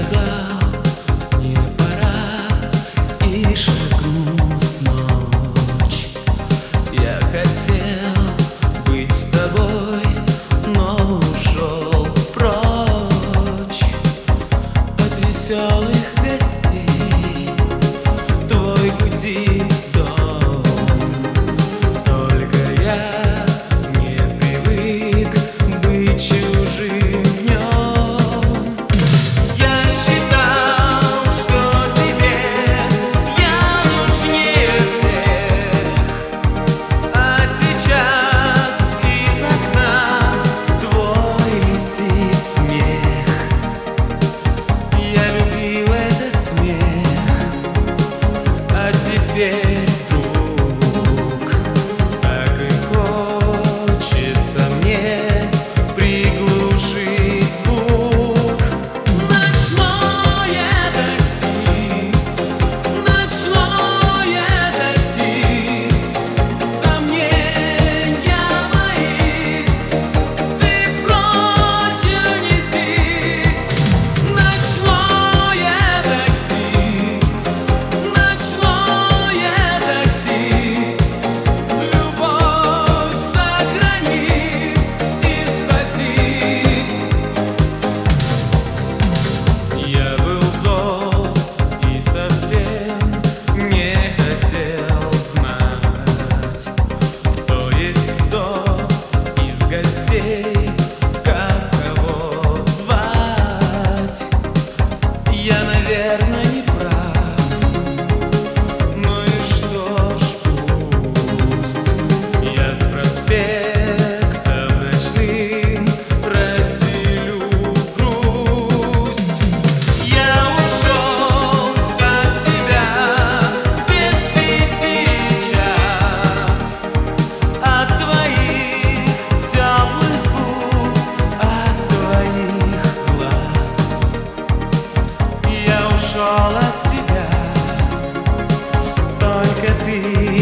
сказал, мне пора, и шагнул в ночь. Я хотел быть с тобой, но ушел прочь от веселых гостей. Твой гудит дом, только я не привык быть чужим в нем. Я считал, что тебе я нужнее всех, а сейчас из окна твой летит смех. Я любил этот смех, а теперь вдруг так и хочется мне приглушить звук. Ночное такси, ночное такси, сомнения мои ты прочь унеси. Ночное такси, ночное такси, любовь сохрани и спаси. Я был зол и совсем не хотел знать, кто есть кто из гостей, как кого звать. Я, наверное, не прав, ну и что ж, пусть. Я с проспектом ночным разделю грусть. Я ушел от тебя без 5 час, от твоих теплых губ, от твоих глаз. Я ушел от тебя, только ты